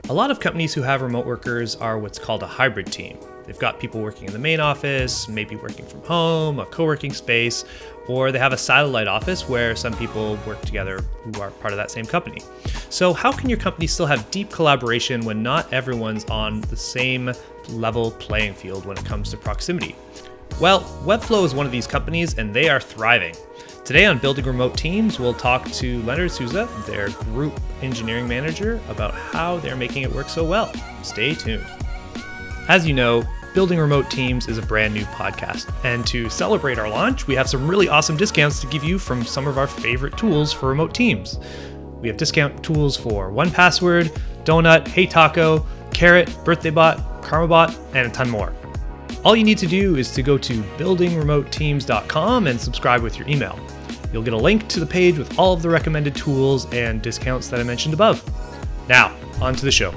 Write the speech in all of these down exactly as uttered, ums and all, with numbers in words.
A lot of companies who have remote workers are what's called a hybrid team. They've got people working in the main office, maybe working from home, a co-working space, or they have a satellite office where some people work together who are part of that same company. So how can your company still have deep collaboration when not everyone's on the same level playing field when it comes to proximity? Well, Webflow is one of these companies and they are thriving. Today on Building Remote Teams, we'll talk to Leonard Souza, their group engineering manager, about how they're making it work so well. Stay tuned. As you know, Building Remote Teams is a brand new podcast. And to celebrate our launch, we have some really awesome discounts to give you from some of our favorite tools for remote teams. We have discount tools for one Password, Donut, HeyTaco, Carrot, BirthdayBot, KarmaBot, and a ton more. All you need to do is to go to building remote teams dot com and subscribe with your email. You'll get a link to the page with all of the recommended tools and discounts that I mentioned above. Now, on to the show.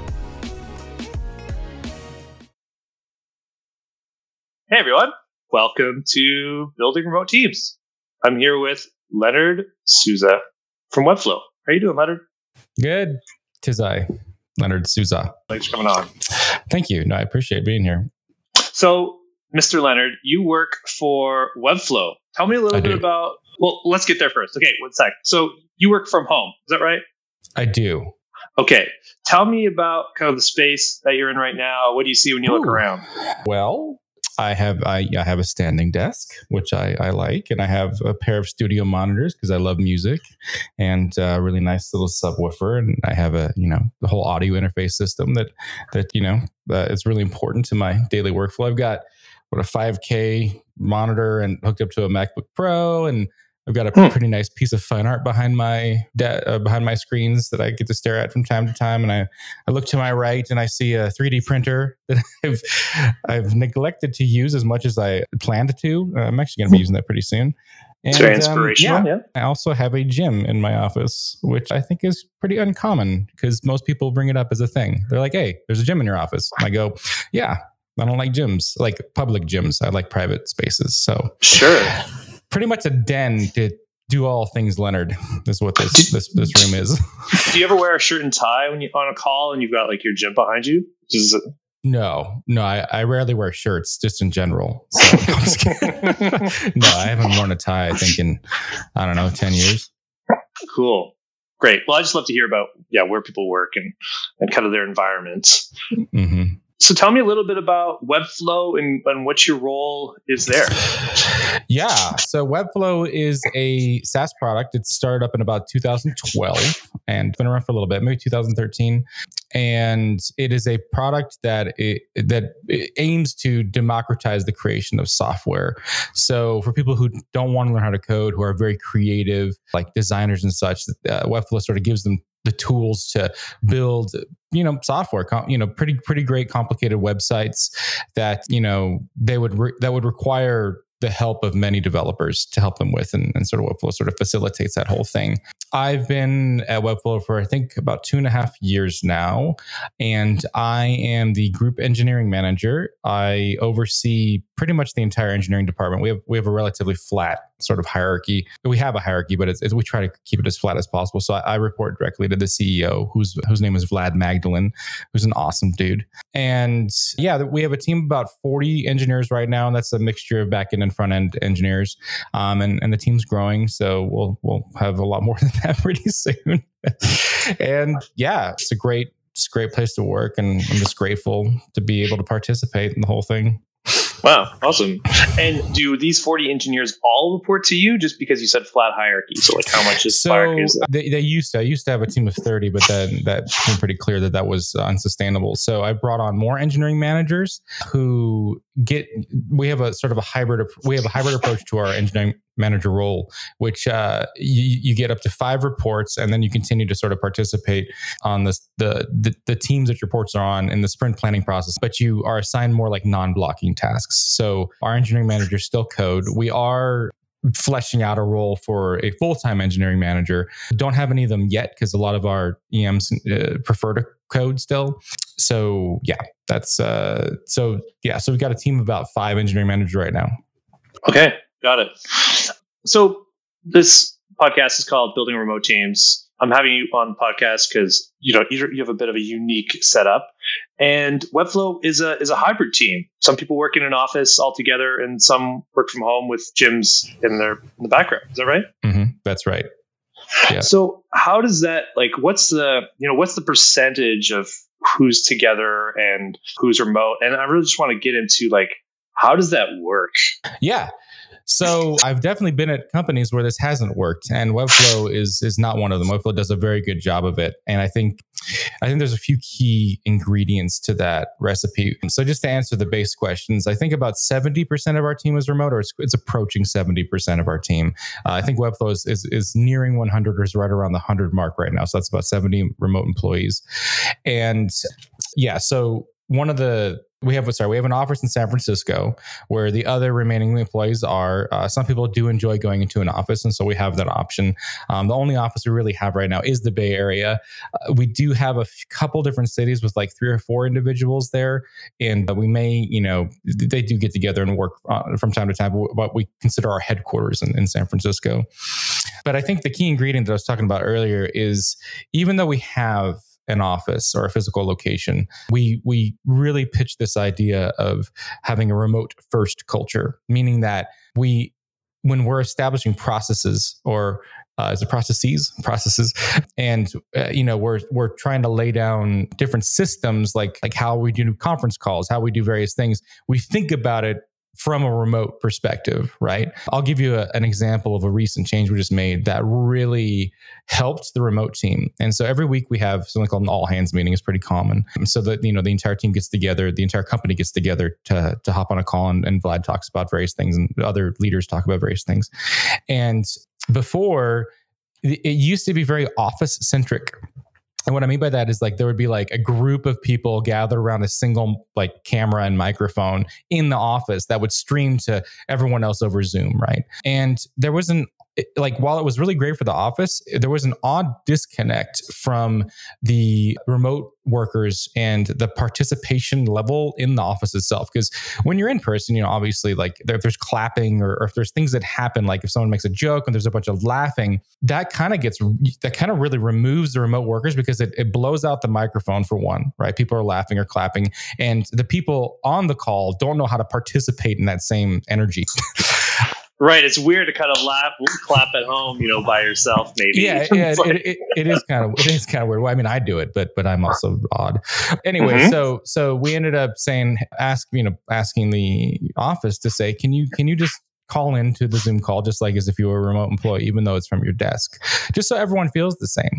Hey everyone, welcome to Building Remote Teams. I'm here with Leonard Souza from Webflow. How are you doing, Leonard? Good. Tis I, Leonard Souza. Thanks for coming on. Thank you. No, I appreciate being here. So, Mister Leonard, you work for Webflow. Tell me a little I bit do. about, well, let's get there first. Okay, one sec. So you work from home, is that right? I do. Okay. Tell me about kind of the space that you're in right now. What do you see when you look Ooh. around? Well, I have I, I have a standing desk, which I, I like, and I have a pair of studio monitors because I love music, and a really nice little subwoofer, and I have a you know the whole audio interface system that that you know uh, is really important to my daily workflow. I've got what a five K monitor and hooked up to a MacBook Pro, and I've got a Hmm. pretty nice piece of fine art behind my de- uh, behind my screens that I get to stare at from time to time. And I, I look to my right and I see a three D printer that I've I've neglected to use as much as I planned to. Uh, I'm actually going to be using that pretty soon. And, It's very um, inspirational, yeah. I also have a gym in my office, which I think is pretty uncommon because most people bring it up as a thing. They're like, "Hey, there's a gym in your office." And I go, "Yeah, I don't like gyms, like public gyms. I like private spaces." So Sure. pretty much a den to do all things Leonard is what this this this room is. Do you ever wear a shirt and tie when you're on a call and you've got like your gym behind you? Just, No, no, I, I rarely wear shirts just in general. So, I'm just kidding. No, I haven't worn a tie, I think, in, I don't know, ten years. cool. Great. Well, I just love to hear about, yeah, where people work and, and kind of their environments. Mm-hmm. So tell me a little bit about Webflow and, and what your role is there. Yeah. So Webflow is a SaaS product. It started up in about two thousand twelve and been around for a little bit, maybe two thousand thirteen. And it is a product that it, that it aims to democratize the creation of software. So for people who don't want to learn how to code, who are very creative, like designers and such, uh, Webflow sort of gives them the tools to build, you know, software, you know, pretty, pretty great, complicated websites that, you know, they would, re- that would require the help of many developers to help them with, and, and sort of Webflow sort of facilitates that whole thing. I've been at Webflow for, I think, about two and a half years now, and I am the group engineering manager. I oversee pretty much the entire engineering department. We have we have a relatively flat sort of hierarchy. We have a hierarchy, but it's, it's, we try to keep it as flat as possible. So I, I report directly to the C E O, whose whose name is Vlad Magdalin, who's an awesome dude. And yeah, we have a team of about forty engineers right now, and that's a mixture of back end and front end engineers. Um, and, and the team's growing, so we'll we'll have a lot more than that pretty soon. And yeah, it's a great it's a great place to work, and I'm just grateful to be able to participate in the whole thing. Wow, awesome. And do these forty engineers all report to you just because you said flat hierarchy? So like how much is So hierarchy? Is that? they, they used to, I used to have a team of thirty, but then that became pretty clear that that was unsustainable. So I brought on more engineering managers who get, we have a sort of a hybrid, we have a hybrid approach to our engineering manager role, which uh, you, you get up to five reports, and then you continue to sort of participate on this, the, the the teams that your reports are on in the sprint planning process, but you are assigned more like non-blocking tasks. So our engineering managers still code. We are fleshing out a role for a full-time engineering manager. Don't have any of them yet because a lot of our E Ms uh, prefer to code still. So yeah, that's uh, so yeah. So we've got a team of about five engineering managers right now. Okay, got it. So this podcast is called Building Remote Teams. I'm having you on the podcast because you know you have a bit of a unique setup, and Webflow is a is a hybrid team. Some people work in an office all together, and some work from home with gyms in their in the background. Is that right? Mm-hmm. That's right. Yeah. So how does that like? What's the you know what's the percentage of who's together and who's remote? And I really just want to get into like how does that work? Yeah. So I've definitely been at companies where this hasn't worked, and Webflow is is not one of them. Webflow does a very good job of it, and I think I think there's a few key ingredients to that recipe. So just to answer the base questions, I think about seventy percent of our team is remote, or it's, it's approaching seventy percent of our team. Uh, I think Webflow is, is is nearing one hundred, or is right around the one hundred mark right now. So that's about seventy remote employees, and yeah, so one of the We have sorry, we have an office in San Francisco where the other remaining employees are. Uh, some people do enjoy going into an office, and so we have that option. Um, the only office we really have right now is the Bay Area. Uh, we do have a f- couple different cities with like three or four individuals there, and uh, we may, you know, they do get together and work uh, from time to time. But we consider our headquarters in, in San Francisco. But I think the key ingredient that I was talking about earlier is even though we have an office or a physical location, we we really pitch this idea of having a remote first culture, meaning that we, when we're establishing processes or uh, is it processes processes, and uh, you know we're we're trying to lay down different systems like like how we do conference calls, how we do various things. We think about it from a remote perspective, right? I'll give you a, an example of a recent change we just made that really helped the remote team. And so every week we have something called an all hands meeting. It's pretty common. So that, you know, the entire team gets together, the entire company gets together to, to hop on a call, and, and Vlad talks about various things and other leaders talk about various things. And before, it used to be very office centric. And what I mean by that is like there would be like a group of people gathered around a single like camera and microphone in the office that would stream to everyone else over Zoom, right? And there was an like while it was really great for the office, there was an odd disconnect from the remote workers and the participation level in the office itself. Because when you're in person, you know, obviously like there, if there's clapping or, or if there's things that happen, like if someone makes a joke and there's a bunch of laughing, that kind of gets, that kind of really removes the remote workers because it, it blows out the microphone for one, right? People are laughing or clapping, and the people on the call don't know how to participate in that same energy. Right. It's weird to kind of laugh, clap at home, you know, by yourself, maybe. Yeah, yeah it, it, it is kind of it is kind of weird. Well, I mean, I do it, but but I'm also odd. Anyway, mm-hmm. so so we ended up saying, ask you know, asking the office to say, can you can you just call into the Zoom call just like as if you were a remote employee, even though it's from your desk, just so everyone feels the same.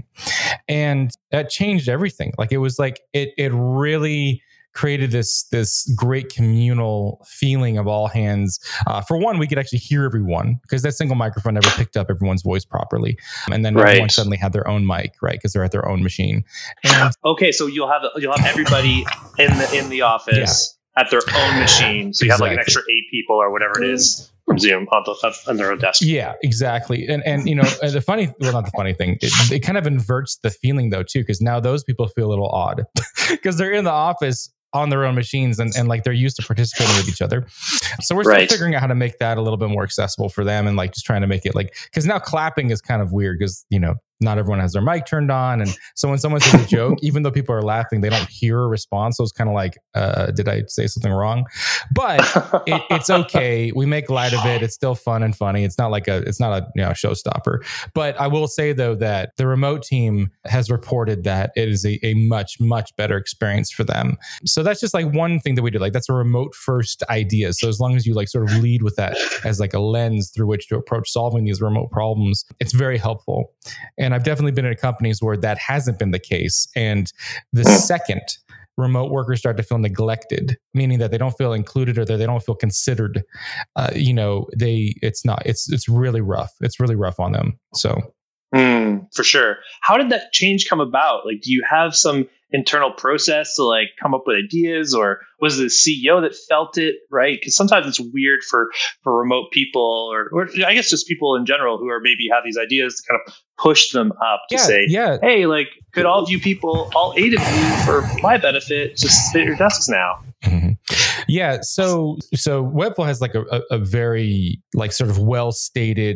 And that changed everything. Like it was like it it really created this this great communal feeling of all hands. Uh, for one, we could actually hear everyone because that single microphone never picked up everyone's voice properly, and then right. everyone suddenly had their own mic, right? Because they're at their own machine. And okay, so you'll have you'll have everybody in the in the office yeah. at their own machine. So you exactly. have like an extra eight people or whatever it is from Zoom on, the, on their own desk. Yeah, exactly. And and you know the funny, well, not the funny thing, it, it kind of inverts the feeling though too, because now those people feel a little odd because they're in the office on their own machines and, and like they're used to participating with each other. So we're still right. figuring out how to make that a little bit more accessible for them, and like just trying to make it like, because now clapping is kind of weird because, you know, not everyone has their mic turned on. And so when someone says a joke, even though people are laughing, they don't hear a response. So it's kind of like, uh, did I say something wrong? But it, it's okay. We make light of it. It's still fun and funny. It's not like a, it's not a you know, showstopper. But I will say though, that the remote team has reported that it is a, a much, much better experience for them. So that's just like one thing that we do. Like that's a remote first idea. So as long as you like sort of lead with that as like a lens through which to approach solving these remote problems, it's very helpful. And I've definitely been in companies where that hasn't been the case. And the second remote workers start to feel neglected, meaning that they don't feel included or that they don't feel considered, uh, you know, they, it's not, it's, it's really rough. It's really rough on them. So. Mm, for sure. How did that change come about? Like, do you have some internal process to like come up with ideas, or was it the C E O that felt it, right? Because sometimes it's weird for, for remote people or, or I guess just people in general who are maybe have these ideas to kind of push them up to yeah, say, yeah. hey, like, could all of you people, all eight of you for my benefit, just sit at your desks now? Mm-hmm. Yeah. So, so Webflow has like a, a, a very like sort of well-stated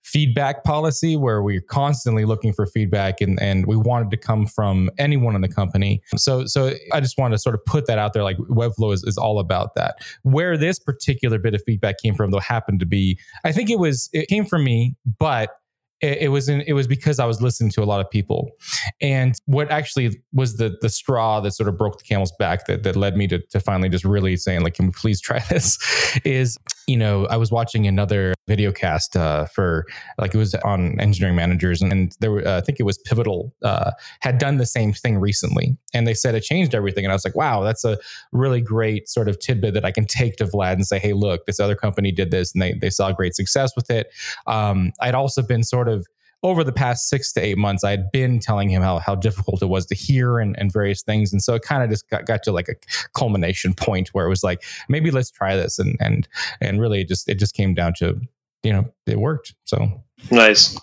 feedback policy where we're constantly looking for feedback, and, and we wanted to come from anyone in the company. So so I just wanted to sort of put that out there. Like Webflow is, is all about that. Where this particular bit of feedback came from, though, happened to be, I think it was, it came from me, but it, it was in, it was because I was listening to a lot of people. And what actually was the the straw that sort of broke the camel's back that, that led me to, to finally just really saying, like, can we please try this? Is, you know, I was watching another video cast uh, for, like, it was on engineering managers, and, and there were, uh, I think it was Pivotal, uh, had done the same thing recently, and they said it changed everything. And I was like, wow, that's a really great sort of tidbit that I can take to Vlad and say, hey, look, this other company did this, and they they saw great success with it. Um, I'd also been sort of, over the past six to eight months, I had been telling him how how difficult it was to hear and, and various things. And so it kind of just got, got to like a culmination point where it was like, maybe let's try this. And and and really it just it just came down to, you know, it worked. So nice.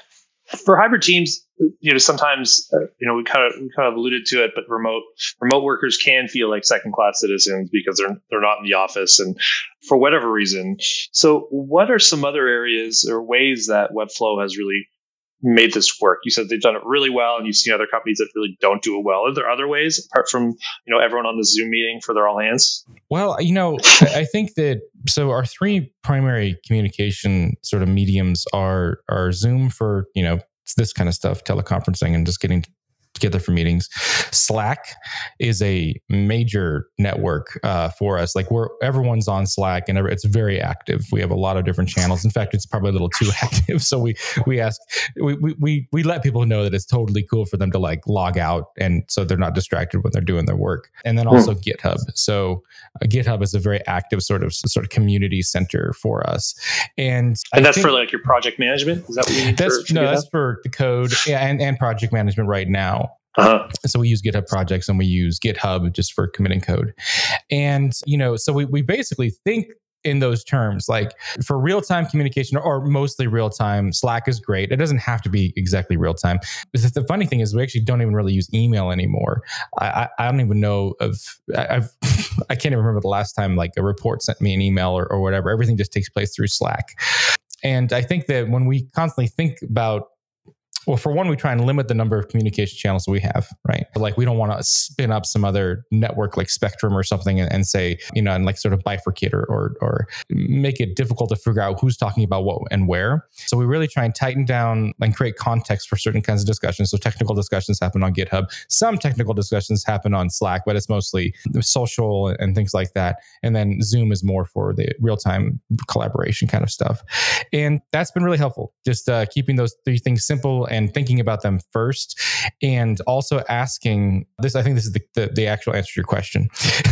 For hybrid teams, you know, sometimes, uh, you know, we kind of we kind of alluded to it, but remote remote workers can feel like second class citizens because they're they're not in the office, and for whatever reason. So what are some other areas or ways that Webflow has really made this work? You said they've done it really well, and you've seen other companies that really don't do it well. Are there other ways apart from, you know, everyone on the Zoom meeting for their all hands? Well, you know, I think that, so our three primary communication sort of mediums are are Zoom for, you know, this kind of stuff, teleconferencing and just getting together for meetings. Slack is a major network uh, for us. Like, we're everyone's on Slack, and it's very active. We have a lot of different channels. In fact, it's probably a little too active. So we we ask we we we let people know that it's totally cool for them to like log out, and so they're not distracted when they're doing their work. And then also hmm. GitHub. So uh, GitHub is a very active sort of sort of community center for us. And and I that's for like your project management. Is that what you mean? That's for, for no, GitHub? That's for the code and and project management right now. Uh-huh. So we use GitHub projects, and we use GitHub just for committing code. And, you know, so we, we basically think in those terms, like for real-time communication, or mostly real-time, Slack is great. It doesn't have to be exactly real-time. But the funny thing is, we actually don't even really use email anymore. I, I, I don't even know of, I, I've, I can't even remember the last time like a report sent me an email or, or whatever. Everything just takes place through Slack. And I think that when we constantly think about, well, for one, we try and limit the number of communication channels we have, right? Like, we don't want to spin up some other network like Spectrum or something and, and say, you know, and like sort of bifurcate or, or or make it difficult to figure out who's talking about what and where. So we really try and tighten down and create context for certain kinds of discussions. So technical discussions happen on GitHub. Some technical discussions happen on Slack, but it's mostly social and things like that. And then Zoom is more for the real-time collaboration kind of stuff. And that's been really helpful. Just uh, keeping those three things simple and thinking about them first, and also asking this. I think this is the, the, the actual answer to your question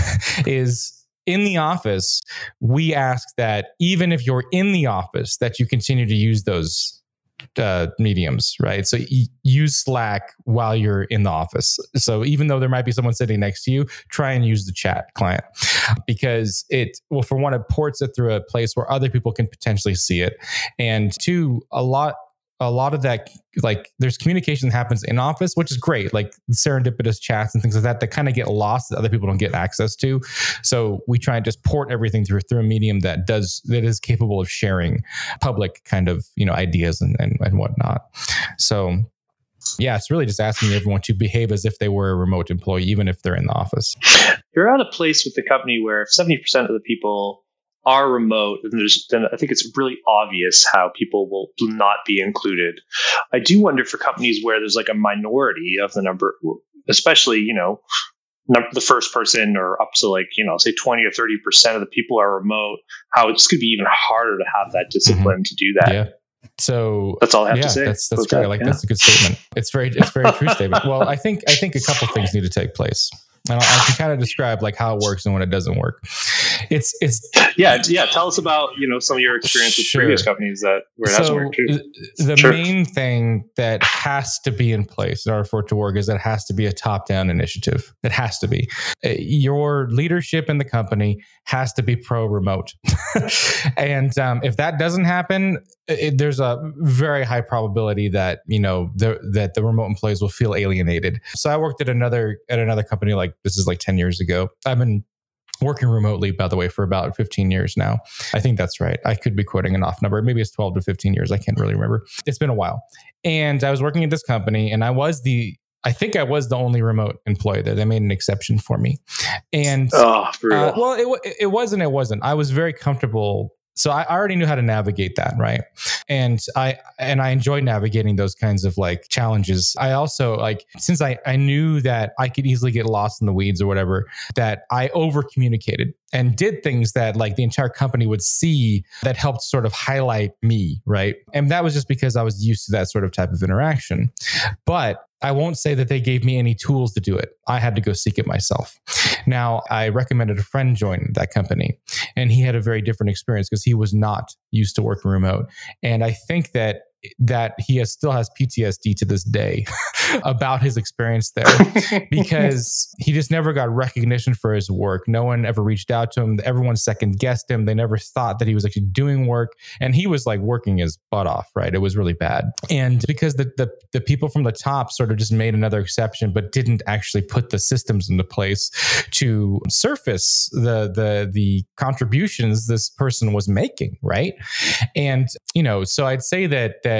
is, in the office, we ask that even if you're in the office, that you continue to use those uh, mediums, right? So y- use Slack while you're in the office. So even though there might be someone sitting next to you, try and use the chat client, because it, well, for one, it ports it through a place where other people can potentially see it. And two, a lot A lot of that, like, there's communication that happens in office, which is great, like serendipitous chats and things like that, that kind of get lost that other people don't get access to. So we try and just port everything through through a medium that does that is capable of sharing public kind of, you know, ideas and and, and whatnot. So yeah, it's really just asking everyone to behave as if they were a remote employee, even if they're in the office. You're at a place with the company where if seventy percent of the people are remote, and there's, then I think it's really obvious how people will not be included. I do wonder for companies where there's like a minority of the number, especially, you know, the first person or up to like, you know, say twenty or thirty percent of the people are remote, how it's could be even harder to have that discipline mm-hmm. to do that. Yeah. So that's all I have yeah, to say. That's that's great. That, like yeah. That's a good statement. It's very it's very true statement. Well, I think I think a couple things need to take place. And I can kind of describe like how it works and when it doesn't work. It's it's yeah yeah. Tell us about, you know, some of your experience with sure. previous companies that where it so hasn't worked too. The sure. main thing that has to be in place in order for it to work is that it has to be a top-down initiative. It has to be. Your leadership in the company has to be pro-remote, and um, if that doesn't happen, it, there's a very high probability that you know the, that the remote employees will feel alienated. So I worked at another at another company like. This is like ten years ago. I've been working remotely, by the way, for about fifteen years now. I think that's right. I could be quoting an off number. Maybe it's twelve to fifteen years. I can't really remember. It's been a while. And I was working at this company, and I was the, I think I was the only remote employee there. They made an exception for me. And oh, brutal. Uh, well, it, it wasn't, it wasn't. I was very comfortable. So I already knew how to navigate that, right? And I and I enjoyed navigating those kinds of like challenges. I also like, since I, I knew that I could easily get lost in the weeds or whatever, that I over communicated and did things that like the entire company would see that helped sort of highlight me, right? And that was just because I was used to that sort of type of interaction. But I won't say that they gave me any tools to do it. I had to go seek it myself. Now, I recommended a friend join that company, and he had a very different experience because he was not used to working remote. And I think that that he has, still has P T S D to this day about his experience there, because he just never got recognition for his work. No one ever reached out to him. Everyone second guessed him. They never thought that he was actually doing work, and he was like working his butt off, right? It was really bad. And because the, the, the people from the top sort of just made another exception, but didn't actually put the systems into place to surface the, the, the contributions this person was making, right? And, you know, so I'd say that, that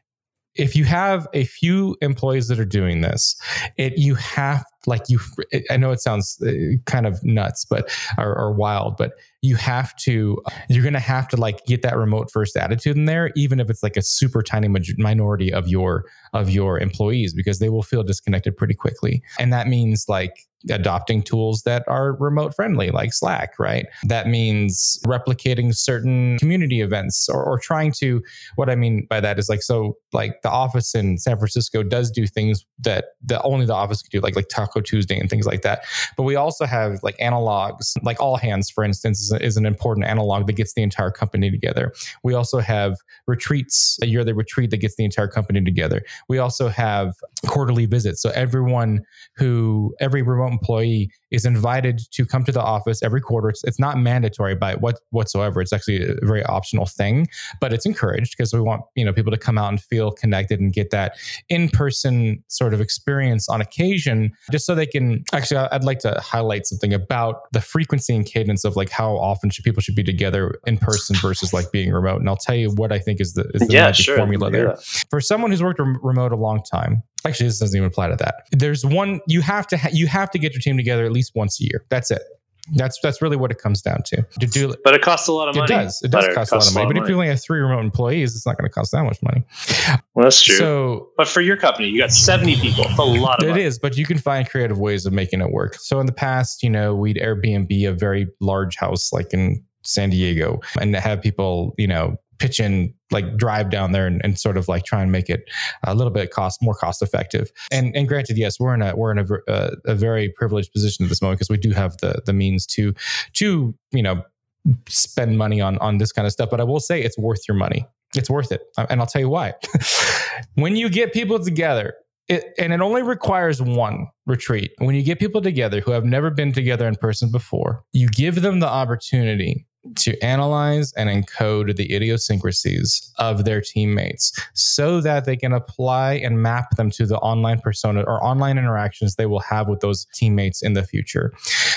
if you have a few employees that are doing this, it you have like you. I know it sounds kind of nuts, but or, or wild, but you have to. You're going to have to like get that remote first attitude in there, even if it's like a super tiny minority of your of your employees, because they will feel disconnected pretty quickly, and that means like adopting tools that are remote friendly, like Slack, right? That means replicating certain community events, or, or trying to, what I mean by that is like, so like the office in San Francisco does do things that the only the office could do, like, like Taco Tuesday and things like that. But we also have like analogs, like All Hands, for instance, is, is an important analog that gets the entire company together. We also have retreats, a yearly retreat that gets the entire company together. We also have quarterly visits. So everyone who, every remote employee is invited to come to the office every quarter. It's, it's not mandatory by what whatsoever. It's actually a very optional thing, but it's encouraged because we want, you know, people to come out and feel connected and get that in-person sort of experience on occasion, just so they can, actually, I'd like to highlight something about the frequency and cadence of like how often should people should be together in person versus like being remote. And I'll tell you what I think is the, is the yeah, magic sure. formula there. Yeah. For someone who's worked rem- remote a long time, actually, this doesn't even apply to that. There's one, you have to, ha- you have to get your team together at least once a year. That's it. That's that's really what it comes down to. To do, but it costs a lot of money. It does. It does but cost it a lot of money. But money. if you only have three remote employees, it's not going to cost that much money. Well, that's true. So, but for your company, you got seventy people. It's a lot of it money. It is, but you can find creative ways of making it work. So in the past, you know, we'd Airbnb a very large house like in San Diego and have people, you know, pitch in, like drive down there and, and sort of like try and make it a little bit cost more cost effective. And and granted, yes, we're in a we're in a, a, a very privileged position at this moment because we do have the the means to to you know spend money on on this kind of stuff. But I will say it's worth your money. It's worth it, and I'll tell you why. When you get people together. It, and it only requires one retreat. When you get people together who have never been together in person before, you give them the opportunity to analyze and encode the idiosyncrasies of their teammates so that they can apply and map them to the online persona or online interactions they will have with those teammates in the future.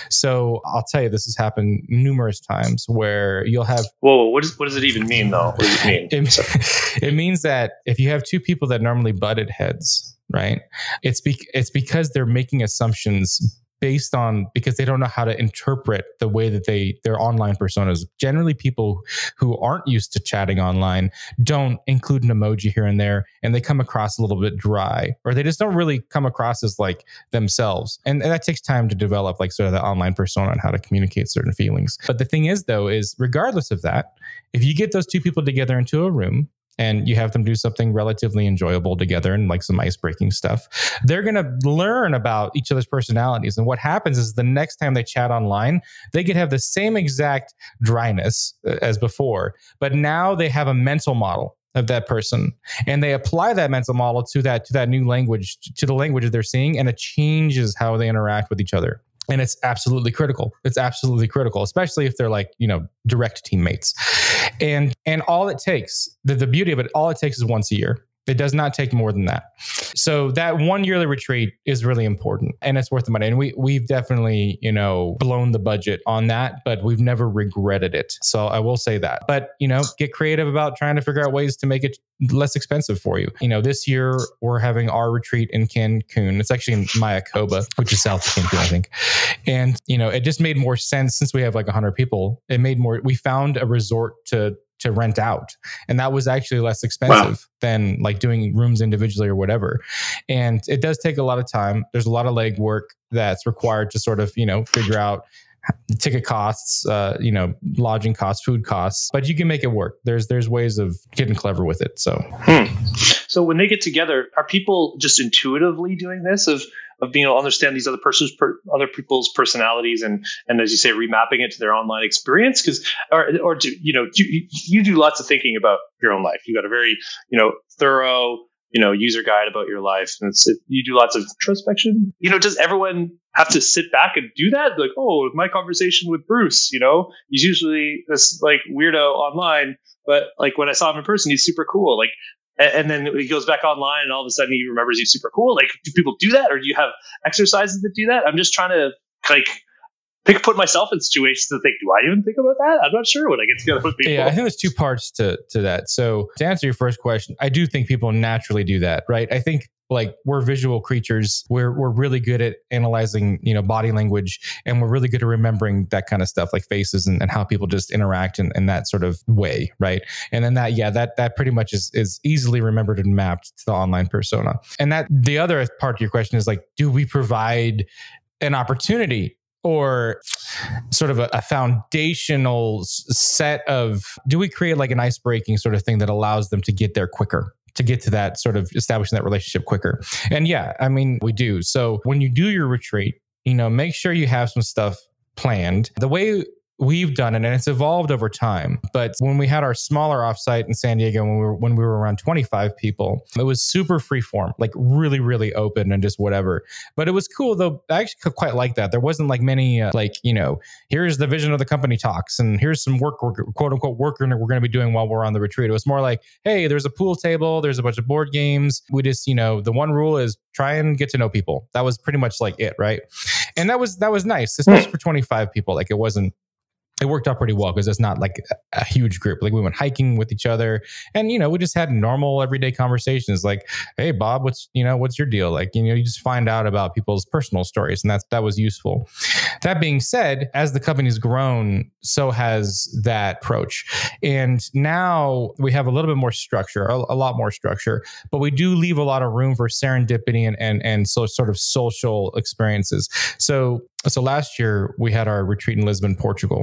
So I'll tell you, this has happened numerous times where you'll have... Whoa, what, is, what does it even mean though? What does it mean? It, it means that if you have two people that normally butted heads, right? It's be- it's because they're making assumptions based on, because they don't know how to interpret the way that they, their online personas. Generally, people who aren't used to chatting online don't include an emoji here and there, and they come across a little bit dry, or they just don't really come across as like themselves. And, and that takes time to develop like sort of the online persona and how to communicate certain feelings. But the thing is though, is regardless of that, if you get those two people together into a room, and you have them do something relatively enjoyable together and like some ice-breaking stuff, they're going to learn about each other's personalities. And what happens is the next time they chat online, they could have the same exact dryness as before, but now they have a mental model of that person, and they apply that mental model to that to that new language, to the language that they're seeing, and it changes how they interact with each other. And it's absolutely critical. It's absolutely critical, especially if they're like, you know, direct teammates. And and all it takes, the, the beauty of it, all it takes is once a year. It does not take more than that. So that one yearly retreat is really important and it's worth the money. And we, we've definitely, you know, blown the budget on that, but we've never regretted it. So I will say that. But, you know, get creative about trying to figure out ways to make it less expensive for you. You know, this year we're having our retreat in Cancun. It's actually in Mayakoba, which is south of Cancun, I think. And, you know, it just made more sense since we have like one hundred people. It made more, we found a resort to to rent out. And that was actually less expensive wow. than like doing rooms individually or whatever. And it does take a lot of time. There's a lot of legwork that's required to sort of, you know, figure out ticket costs, uh, you know, lodging costs, food costs, but you can make it work. There's, there's ways of getting clever with it. So, hmm. so when they get together, are people just intuitively doing this of, of being able to understand these other person's, per, other people's personalities and, and as you say, remapping it to their online experience? Because, or, or do, you know, you, you do lots of thinking about your own life. You've got a very, you know, thorough, you know, user guide about your life. And it's, it, you do lots of introspection. You know, does everyone have to sit back and do that? Like, oh, my conversation with Bruce, you know, he's usually this like weirdo online, but like when I saw him in person, he's super cool. Like, and then he goes back online and all of a sudden he remembers he's super cool. Like, do people do that? Or do you have exercises that do that? I'm just trying to like pick, put myself in situations to think, do I even think about that? I'm not sure when I get together with people. Yeah, I think there's two parts to, to that. So to answer your first question, I do think people naturally do that, right? I think like we're visual creatures. We're we're really good at analyzing, you know, body language, and we're really good at remembering that kind of stuff, like faces and, and how people just interact in, in that sort of way, right? And then that, yeah, that that pretty much is is easily remembered and mapped to the online persona. And that the other part of your question is like, do we provide an opportunity or sort of a, a foundational set of, do we create like an ice breaking sort of thing that allows them to get there quicker? To get to that sort of establishing that relationship quicker. And yeah, I mean, we do. So when you do your retreat, you know, make sure you have some stuff planned. The way we've done it, and it's evolved over time, but when we had our smaller offsite in San Diego, when we were when we were around twenty-five people, it was super freeform, like really, really open and just whatever. But it was cool though. I actually quite like that. There wasn't like many uh, like, you know, here's the vision of the company talks, and here's some work, work quote unquote work we're going to be doing while we're on the retreat. It was more like, hey, there's a pool table, there's a bunch of board games. We just, you know, the one rule is try and get to know people. That was pretty much like it, right? And that was that was nice, especially for twenty-five people. Like it wasn't. It worked out pretty well because it's not like a, a huge group. Like we went hiking with each other and, you know, we just had normal everyday conversations like, hey, Bob, what's, you know, what's your deal? Like, you know, you just find out about people's personal stories and that's, that was useful. That being said, as the company's grown, so has that approach. And now we have a little bit more structure, a, a lot more structure, but we do leave a lot of room for serendipity and, and, and so sort of social experiences. So So last year we had our retreat in Lisbon, Portugal,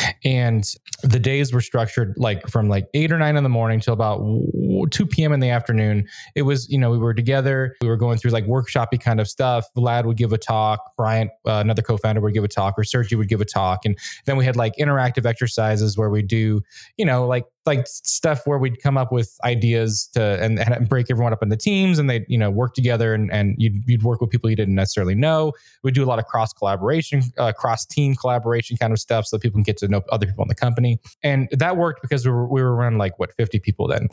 and the days were structured like from like eight or nine in the morning till about two p.m. in the afternoon. It was, you know, we were together. We were going through like workshopy kind of stuff. Vlad would give a talk. Bryant, uh, another co-founder, would give a talk, or Sergio would give a talk. And then we had like interactive exercises where we do, you know, like like stuff where we'd come up with ideas to and, and break everyone up into teams, and they, you know, work together, and, and you'd, you'd work with people you didn't necessarily know. We do a lot of cross collaboration, uh, cross team collaboration kind of stuff, so that people can get to know other people in the company. And that worked because we were we were around like what fifty people then.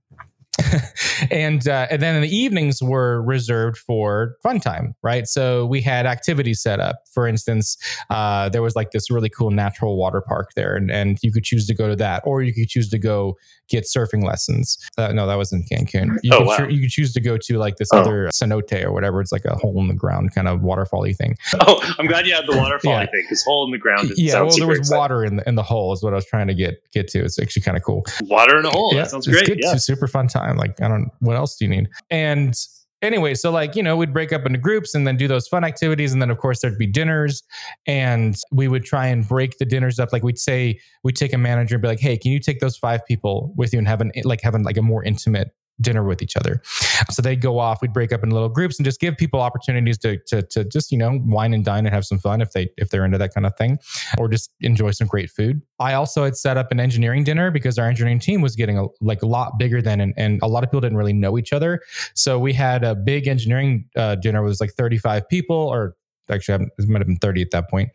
and uh, and then in the evenings were reserved for fun time, right? So we had activities set up. For instance, uh, there was like this really cool natural water park there, and, and you could choose to go to that, or you could choose to go get surfing lessons. Uh, no, that was in Cancun. You, oh, could wow. cho- you could choose to go to like this oh. other cenote or whatever. It's like a hole in the ground kind of waterfall-y thing. Oh, I'm glad you had the waterfall-y yeah. thing, because hole in the ground. Yeah, well, there was exciting. water in the in the hole is what I was trying to get get to. It's actually kind of cool. Water in a hole. Yeah, that sounds it's great. Good. Yeah. It's a super fun time. Like, I don't, what else do you need? And anyway, so like, you know, we'd break up into groups and then do those fun activities. And then of course there'd be dinners, and we would try and break the dinners up. Like we'd say, we'd take a manager and be like, hey, can you take those five people with you and have an, like having like a more intimate dinner with each other? So they'd go off, we'd break up in little groups and just give people opportunities to, to, to just, you know, wine and dine and have some fun if they, if they're into that kind of thing, or just enjoy some great food. I also had set up an engineering dinner because our engineering team was getting a, like a lot bigger then, and, and a lot of people didn't really know each other. So we had a big engineering uh, dinner. It was like thirty-five people, or actually it might have been thirty at that point.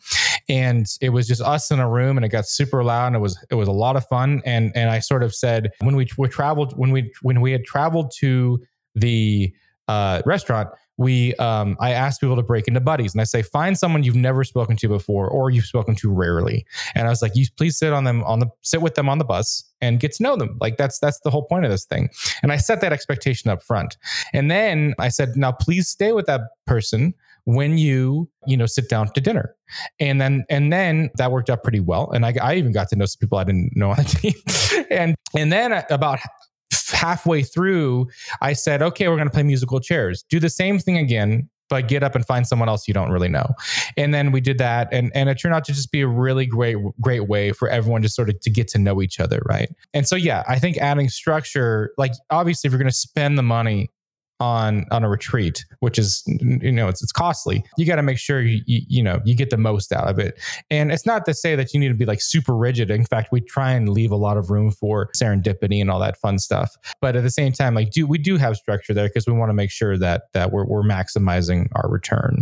And it was just us in a room, and it got super loud, and it was it was a lot of fun. And and I sort of said, when we, we traveled when we when we had traveled to the uh, restaurant, we um, I asked people to break into buddies, and I say, find someone you've never spoken to before or you've spoken to rarely. And I was like, you please sit on them on the sit with them on the bus and get to know them. Like that's that's the whole point of this thing. And I set that expectation up front. And then I said, now please stay with that person when you, you know, sit down to dinner. And then, and then that worked out pretty well. And I, I even got to know some people I didn't know on the team. and, and then about halfway through, I said, okay, we're going to play musical chairs. Do the same thing again, but get up and find someone else you don't really know. And then we did that. And, and it turned out to just be a really great, great way for everyone to sort of to get to know each other. Right. And so, yeah, I think adding structure, like obviously if you're going to spend the money on on a retreat, which is, you know, it's it's costly, you got to make sure you, you you know you get the most out of it. And it's not to say that you need to be like super rigid. In fact, we try and leave a lot of room for serendipity and all that fun stuff. But at the same time, like do we do have structure there because we want to make sure that that we're we're maximizing our return.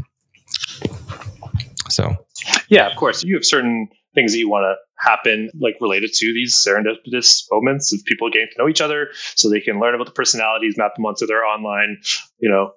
So yeah, of course, you have certain things that you want to happen, like related to these serendipitous moments of people getting to know each other, so they can learn about the personalities, map them onto their online, you know,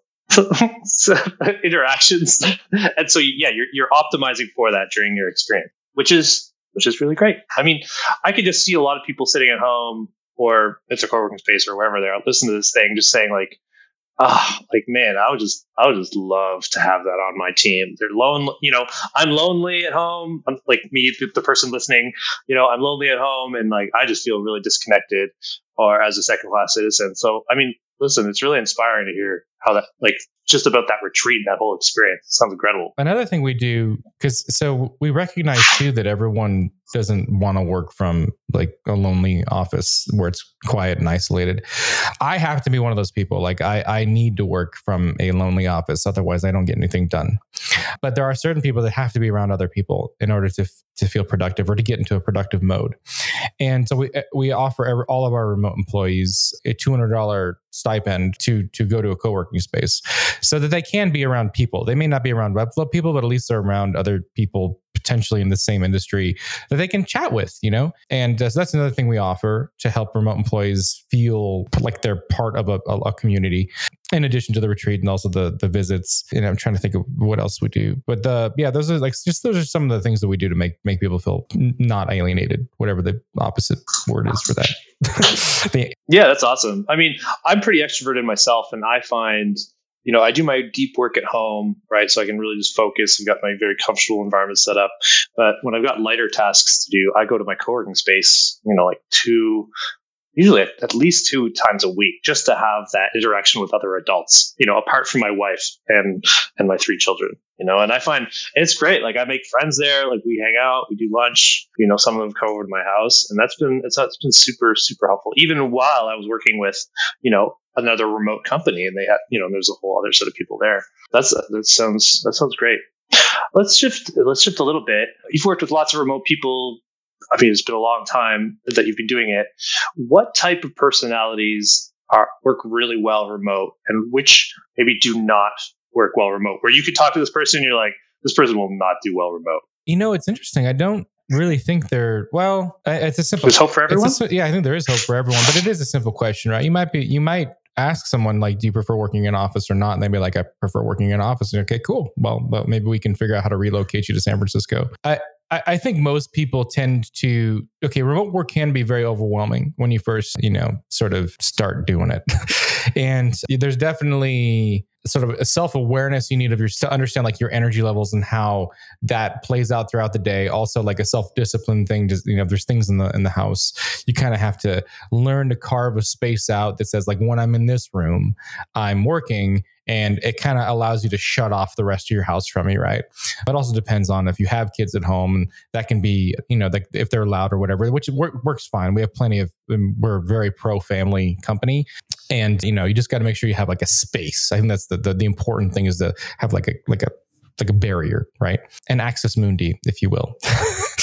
interactions. And so, yeah, you're you're optimizing for that during your experience, which is which is really great. I mean, I could just see a lot of people sitting at home or it's a co-working space or wherever they're listen to this thing, just saying like, ah, oh, like, man, I would just, I would just love to have that on my team. They're lonely, you know, I'm lonely at home. I'm like me, the, the person listening, you know, I'm lonely at home and like, I just feel really disconnected or as a second class citizen. So, I mean, listen, it's really inspiring to hear how that, like, just about that retreat, that whole experience. It sounds incredible. Another thing we do, because so we recognize too that everyone doesn't want to work from like a lonely office where it's quiet and isolated. I have to be one of those people. Like I, I need to work from a lonely office. Otherwise I don't get anything done. But there are certain people that have to be around other people in order to, to feel productive or to get into a productive mode. And so we, we offer every, all of our remote employees a two hundred dollars stipend to, to go to a co-working space so that they can be around people. They may not be around Webflow people, but at least they're around other people potentially in the same industry that they can chat with, you know? And uh, so that's another thing we offer to help remote employees feel like they're part of a, a, a community, in addition to the retreat and also the the visits. And I'm trying to think of what else we do. But the, yeah, those are like, just those are some of the things that we do to make, make people feel not alienated, whatever the opposite word is for that. the, yeah, that's awesome. I mean, I'm pretty extroverted myself, and I find, you know, I do my deep work at home, right? So I can really just focus. I've got my very comfortable environment set up. But when I've got lighter tasks to do, I go to my co-working space, you know, like two, usually at, at least two times a week, just to have that interaction with other adults, you know, apart from my wife and, and my three children, you know, and I find it's great. Like I make friends there, like we hang out, we do lunch, you know, some of them come over to my house, and that's been, it's, it's been super, super helpful. Even while I was working with, you know, another remote company, and they had, you know, there's a whole other set of people there. That's, that sounds, that sounds great. Let's shift, let's shift a little bit. You've worked with lots of remote people. I mean, it's been a long time that you've been doing it. What type of personalities are work really well remote, and which maybe do not work well remote, where you could talk to this person and you're like, this person will not do well remote? You know, it's interesting. I don't really think they're, well, it's a simple, there's hope for everyone. A, yeah, I think there is hope for everyone, but it is a simple question, right? You might be, you might ask someone like, do you prefer working in office or not? And they'd be like, I prefer working in office. And okay, cool. Well, well, maybe we can figure out how to relocate you to San Francisco. I, I think most people tend to, okay, remote work can be very overwhelming when you first, you know, sort of start doing it. And there's definitely sort of a self-awareness you need of your, to understand like your energy levels and how that plays out throughout the day. Also like a self-discipline thing, just, you know, if there's things in the, in the house, you kind of have to learn to carve a space out that says like, when I'm in this room, I'm working. And it kind of allows you to shut off the rest of your house from me, right? But also depends on if you have kids at home, and that can be, you know, like if they're loud or whatever, which work, works fine. We have plenty of, we're a very pro-family company. And, you know, you just got to make sure you have like a space. I think that's the, the the important thing, is to have like a like a like a barrier, right? An access mundi, if you will.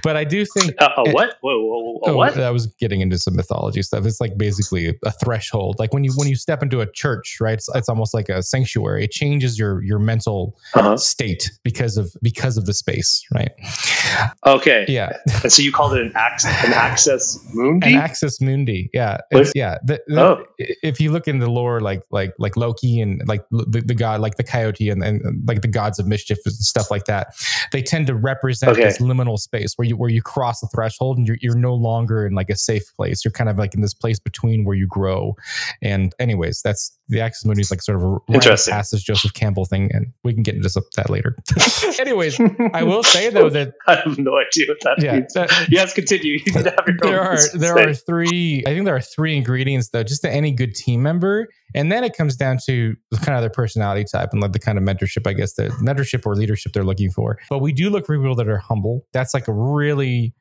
but I do think uh, a what? Whoa, whoa, whoa, a oh, what? I was getting into some mythology stuff. It's like basically a, a threshold. Like when you when you step into a church, right? It's, it's almost like a sanctuary. It changes your your mental uh-huh. state because of because of the space, right? Okay. Yeah. And so you called it an access an access mundi? An access mundi. Yeah. It's, yeah. The, the, oh. If you look in the lore, like like like Loki and like the, the god, like the coyote and, and like the gods of mischief and stuff like that, they tend to represent okay. this liminal space where you where you cross the threshold and you're you're no longer in like a safe place. You're kind of like in this place between where you grow. And anyways, that's the access mundi is like sort of a rite of passage Joseph Campbell thing, and we can get into that later. Anyways, I will say though that I have no idea what that yeah, means. That, yes, continue. You can have your there are there say. are three. I think there are three ingredients though, just to any good team member, and then it comes down to kind of their personality type and like the kind of mentorship, I guess, the mentorship or leadership they're looking for. But we do look for people that are humble. That's like a really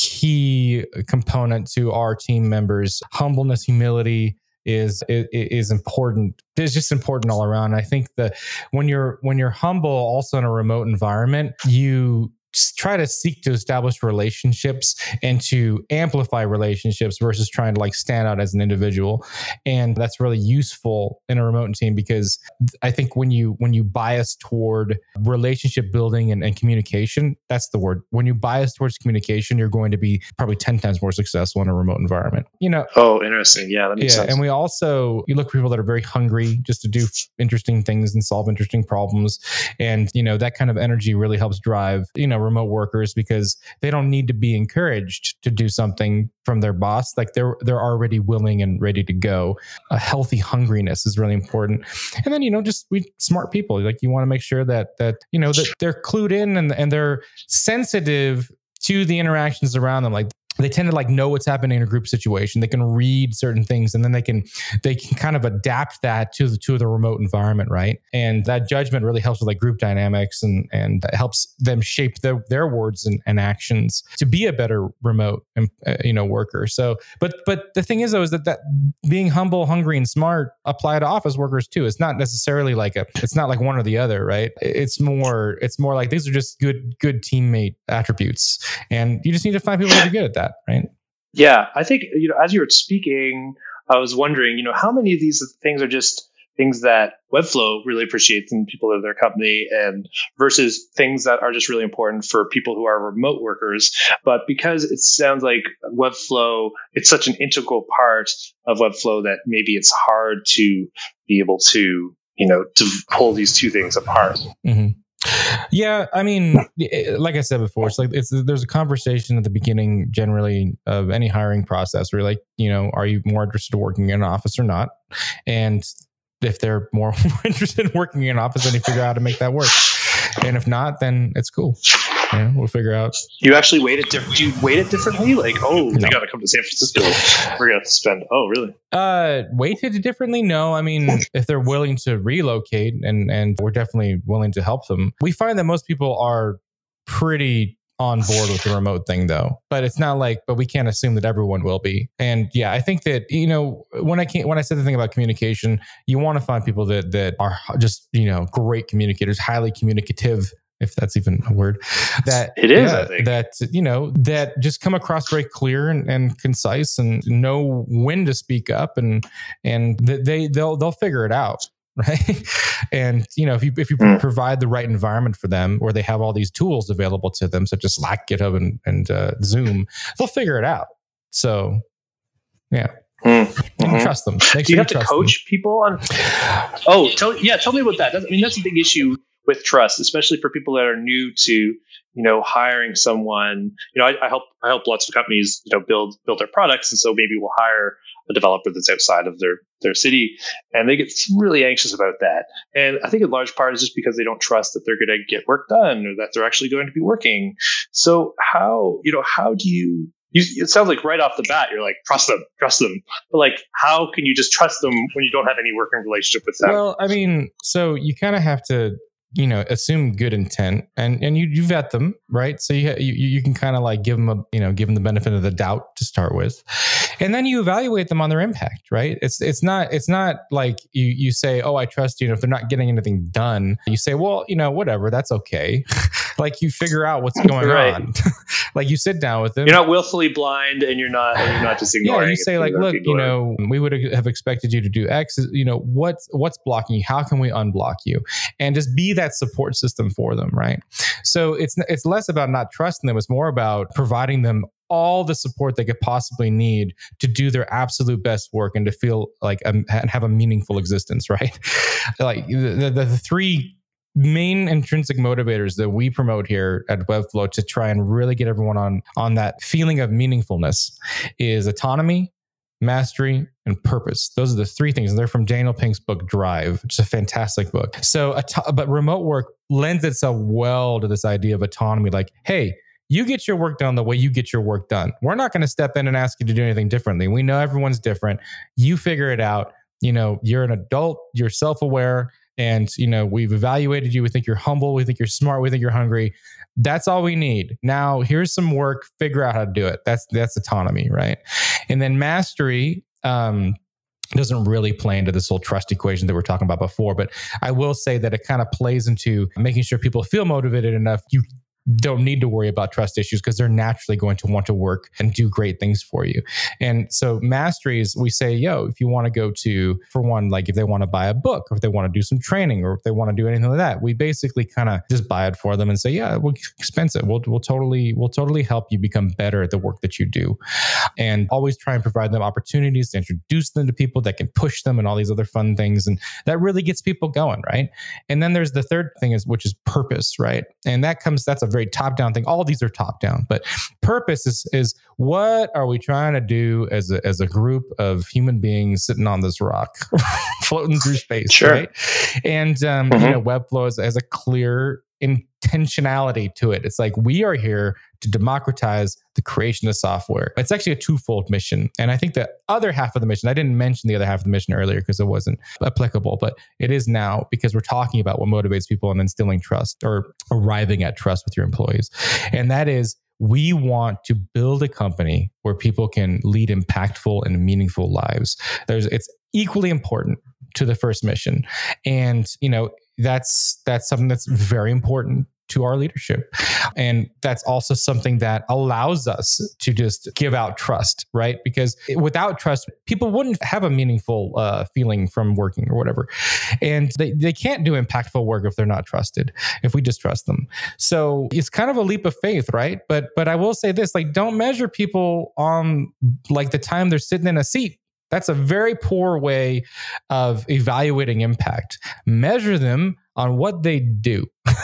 key component to our team members. Humbleness, humility is, is is important. It's just important all around. I think that when you're when you're humble, also in a remote environment, you try to seek to establish relationships and to amplify relationships versus trying to like stand out as an individual. And that's really useful in a remote team because I think when you when you bias toward relationship building and, and communication, that's the word. When you bias towards communication, you're going to be probably ten times more successful in a remote environment. You know? Oh, interesting. Yeah, that makes yeah, sense. And we also you look for people that are very hungry just to do interesting things and solve interesting problems. And you know, that kind of energy really helps drive, you know, remote workers because they don't need to be encouraged to do something from their boss. Like they're they're already willing and ready to go. A healthy hungriness is really important. And then, you know, just we smart people. Like you want to make sure that that, you know, that they're clued in and, and they're sensitive to the interactions around them. Like they tend to like know what's happening in a group situation. They can read certain things and then they can they can kind of adapt that to the to the remote environment, right? And that judgment really helps with like group dynamics and and helps them shape their their words and, and actions to be a better remote uh, you know worker. So, but but the thing is though is that that being humble, hungry, and smart apply to office workers too. It's not necessarily like a it's not like one or the other, right? It's more it's more like these are just good good teammate attributes, and you just need to find people that are good at that. Right. Yeah, I think, you know, as you were speaking, I was wondering, you know, how many of these things are just things that Webflow really appreciates in people of their company and versus things that are just really important for people who are remote workers. But because it sounds like Webflow, it's such an integral part of Webflow that maybe it's hard to be able to, you know, to pull these two things apart. Mm-hmm. Yeah, I mean, like I said before, it's like it's there's a conversation at the beginning generally of any hiring process where like, you know, are you more interested in working in an office or not? And if they're more interested in working in an office, then you figure out how to make that work. And if not, then it's cool. You know, we'll figure out. You actually weight it different. Do you weight it differently? Like, oh, no. They got to come to San Francisco. We're going to spend. Oh, really? Uh, weighted differently? No. I mean, if they're willing to relocate, and and we're definitely willing to help them. We find that most people are pretty on board with the remote thing, though. But it's not like. But we can't assume that everyone will be. And yeah, I think that you know when I can't when I said the thing about communication, you want to find people that that are just you know great communicators, highly communicative. If that's even a word, that it is, yeah, I think. that, you know, that just come across very clear and, and concise and know when to speak up and, and they, they'll, they'll figure it out. Right. And, you know, if you, if you mm. provide the right environment for them where they have all these tools available to them, such as Slack, GitHub, and, and uh, Zoom, they'll figure it out. So, yeah. Mm-hmm. Trust them. Make Do you sure have to coach them. People on? Oh, tell, yeah. Tell me about that. That's, I mean, that's a big issue with trust, especially for people that are new to, you know, hiring someone. You know, I, I help I help lots of companies, you know, build build their products, and so maybe we'll hire a developer that's outside of their their city, and they get really anxious about that. And I think in large part is just because they don't trust that they're going to get work done or that they're actually going to be working. So how you know how do you? You, it sounds like right off the bat, you're like, trust them, trust them. But like, how can you just trust them when you don't have any working relationship with them? Well, I mean, so you kind of have to, you know, assume good intent and, and you, you vet them, right? So you, you, you can kind of like give them a, you know, give them the benefit of the doubt to start with. And then you evaluate them on their impact, right? It's, it's not, it's not like you, you say, oh, I trust you. And if they're not getting anything done, you say, well, you know, whatever, that's okay. like you figure out what's going right. on. Like you sit down with them. You're not willfully blind, and you're not and you're not just ignoring. Yeah, you say like, look, you know, we would have expected you to do X. You know, what's what's blocking you? How can we unblock you? And just be that support system for them, right? So it's it's less about not trusting them. It's more about providing them all the support they could possibly need to do their absolute best work and to feel like um, and have a meaningful existence, right? Like the, the, the three main intrinsic motivators that we promote here at Webflow to try and really get everyone on on that feeling of meaningfulness is autonomy, mastery, and purpose. Those are the three things. And they're from Daniel Pink's book, Drive, which is a fantastic book. So, but remote work lends itself well to this idea of autonomy. Like, hey, you get your work done the way you get your work done. We're not going to step in and ask you to do anything differently. We know everyone's different. You figure it out. You know, you're an adult, you're self-aware, and, you know, we've evaluated you. We think you're humble. We think you're smart. We think you're hungry. That's all we need. Now, here's some work. Figure out how to do it. That's, that's autonomy, right? And then mastery, um, doesn't really play into this whole trust equation that we we're talking about before, but I will say that it kind of plays into making sure people feel motivated enough. You don't need to worry about trust issues because they're naturally going to want to work and do great things for you. And so mastery is, we say, yo, if you want to go to, for one, like if they want to buy a book or if they want to do some training or if they want to do anything like that, we basically kind of just buy it for them and say, yeah, we'll expense it. We'll, we'll totally, we'll totally help you become better at the work that you do. And always try and provide them opportunities to introduce them to people that can push them and all these other fun things. And that really gets people going, right? And then there's the third thing is, which is purpose, right? And that comes, that's a very top-down thing. All of these are top-down, but purpose is is what are we trying to do as a as a group of human beings sitting on this rock, floating through space, sure. right? And um, mm-hmm. you know, Webflow has, has a clear intentionality to it. It's like we are here to democratize the creation of software. It's actually a twofold mission. And I think the other half of the mission, I didn't mention the other half of the mission earlier because it wasn't applicable, but it is now because we're talking about what motivates people and instilling trust or arriving at trust with your employees. And that is, we want to build a company where people can lead impactful and meaningful lives. There's, it's equally important to the first mission. And, you know, that's, that's something that's very important to our leadership. And that's also something that allows us to just give out trust, right? Because without trust, people wouldn't have a meaningful uh, feeling from working or whatever. And they, they can't do impactful work if they're not trusted, if we distrust them. So it's kind of a leap of faith, right? But, but I will say this, like, don't measure people on like the time they're sitting in a seat. That's a very poor way of evaluating impact. Measure them on what they do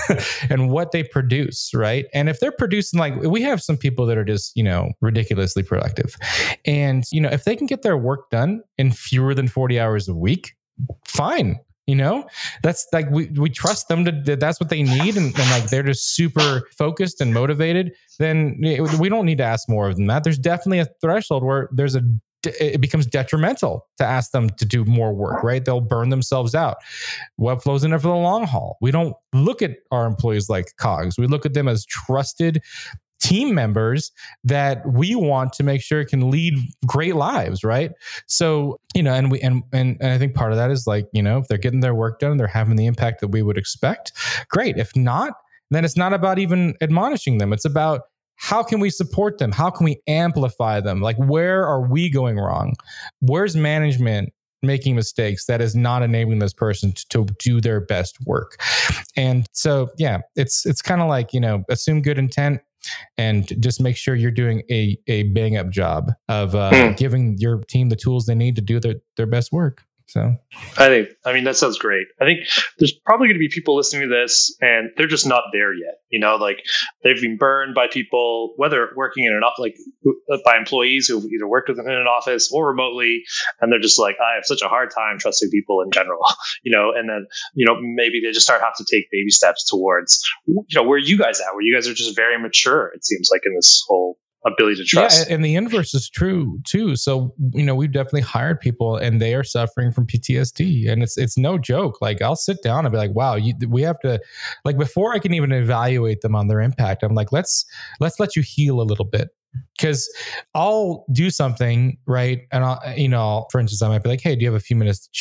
and what they produce, right? And if they're producing, like, we have some people that are just, you know, ridiculously productive. And, you know, if they can get their work done in fewer than forty hours a week, fine. You know, that's like, we, we trust them to, that's what they need. And, and like, they're just super focused and motivated. Then we don't need to ask more than that. There's definitely a threshold where there's a it becomes detrimental to ask them to do more work, right? They'll burn themselves out. Webflow's in it for the long haul. We don't look at our employees like cogs. We look at them as trusted team members that we want to make sure can lead great lives, right? So, you know, and we and, and and I think part of that is like, you know, if they're getting their work done, they're having the impact that we would expect. Great. If not, then it's not about even admonishing them. It's about, how can we support them? How can we amplify them? Like, where are we going wrong? Where's management making mistakes that is not enabling this person to, to do their best work? And so, yeah, it's it's kind of like, you know, assume good intent and just make sure you're doing a a bang up job of uh, hmm. giving your team the tools they need to do their, their best work. So I think, I mean, that sounds great. I think there's probably going to be people listening to this and they're just not there yet. You know, like they've been burned by people, whether working in an office, like by employees who've either worked with them in an office or remotely. And they're just like, I have such a hard time trusting people in general, you know, and then, you know, maybe they just start have to take baby steps towards, you know, where you guys at, where you guys are just very mature, it seems like, in this whole ability to trust. Yeah, and the inverse is true too. So, you know, we've definitely hired people and they are suffering from P T S D, and it's it's no joke. Like, I'll sit down and be like, wow, you, we have to, like, before I can even evaluate them on their impact, I'm like, let's let's let you heal a little bit. Because I'll do something, right? And I'll, you know, for instance, I might be like, hey, do you have a few minutes to chat?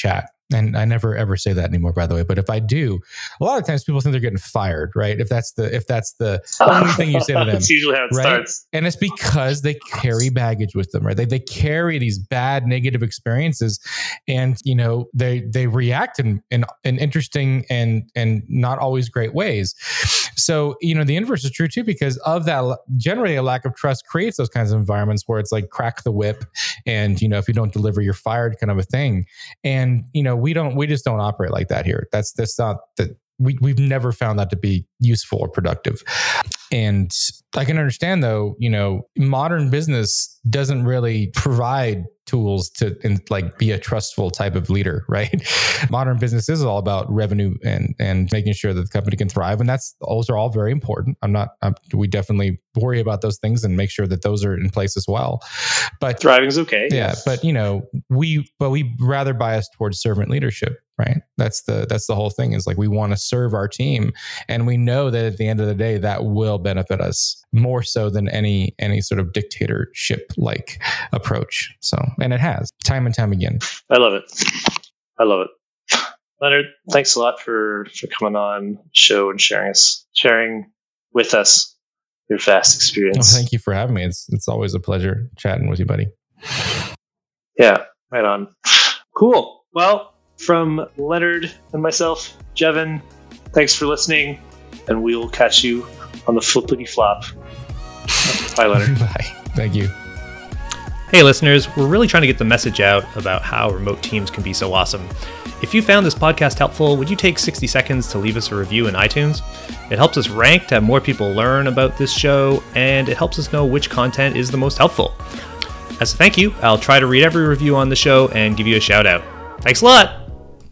and I never ever say that anymore, by the way, but if I do, a lot of times people think they're getting fired, right? If that's the if that's the only thing you say to them. That's usually how it right? starts. And it's because they carry baggage with them, right? They they carry these bad negative experiences, and you know they they react in in, in interesting and and not always great ways. So you know the inverse is true too, because of that. Generally, a lack of trust creates those kinds of environments where it's like crack the whip, and you know if you don't deliver, you're fired, kind of a thing. And you know we don't we just don't operate like that here. That's that's not that. We, we've never found that to be useful or productive. And I can understand, though, you know, modern business doesn't really provide tools to and like be a trustful type of leader, right? Modern business is all about revenue and and making sure that the company can thrive. And that's those are all very important. I'm not, I'm, we definitely worry about those things and make sure that those are in place as well. But thriving's okay. Yeah. But, you know, we, but we rather bias towards servant leadership, right? That's the, that's the whole thing is like, we want to serve our team. And we know that at the end of the day, that will benefit us more so than any, any sort of dictatorship like approach. So, and it has time and time again. I love it. I love it. Leonard, thanks a lot for, for coming on the show and sharing us, sharing with us your vast experience. Well, thank you for having me. It's, it's always a pleasure chatting with you, buddy. Yeah, right on. Cool. Well, from Leonard and myself, Jevin, thanks for listening, and we will catch you on the flippity flop. Bye, Leonard. Bye. Thank you. Hey listeners, we're really trying to get the message out about how remote teams can be so awesome. If you found this podcast helpful, would you take sixty seconds to leave us a review in iTunes? It helps us rank to have more people learn about this show, and it helps us know which content is the most helpful. As a thank you, I'll try to read every review on the show and give you a shout out. Thanks a lot!